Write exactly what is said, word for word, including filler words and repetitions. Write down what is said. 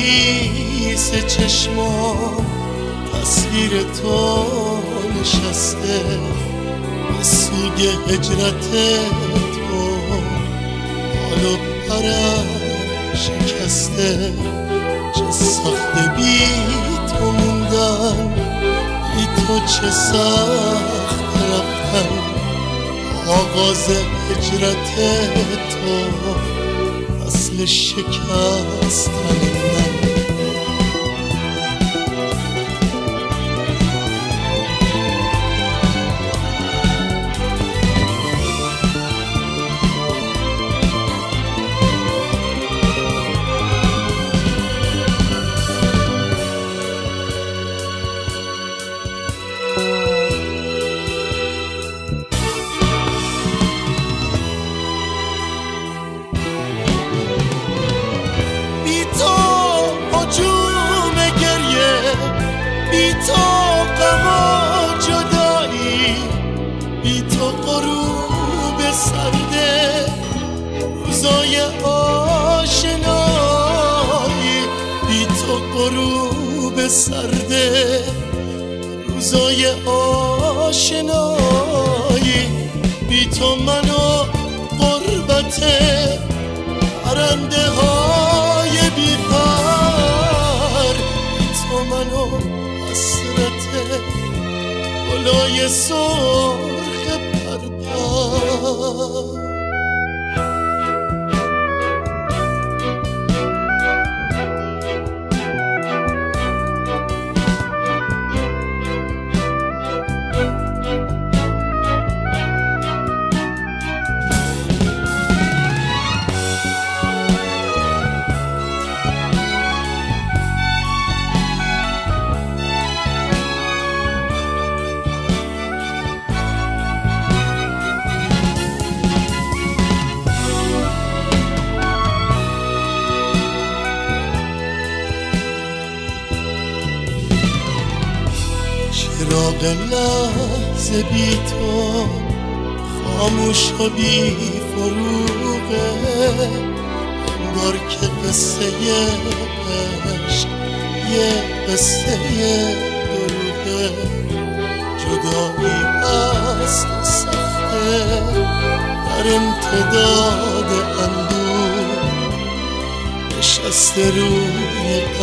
خیس چشمام تصویر تو نشسته، به سوی هجرت تو حال و پرم شکسته. چه سخته بی تو موندن، بی تو چه سخت رفتن. آغاز هجرت تو اصل شکستن من. بی تو غم و جدایی، بی تو غروب سرده روزای آشنایی، بی تو غروب سرده روزای آشنایی، بی تو منو غربت پرنده های بی پر، بی تو منو حسرت گلای سرخ پرپر. چراغ لحظه بی تو خاموش و بی فروغه، انگار که قصه عشق یه قصه دروغه. جدایی است و سخته در امتداد اندوه، نشسته روی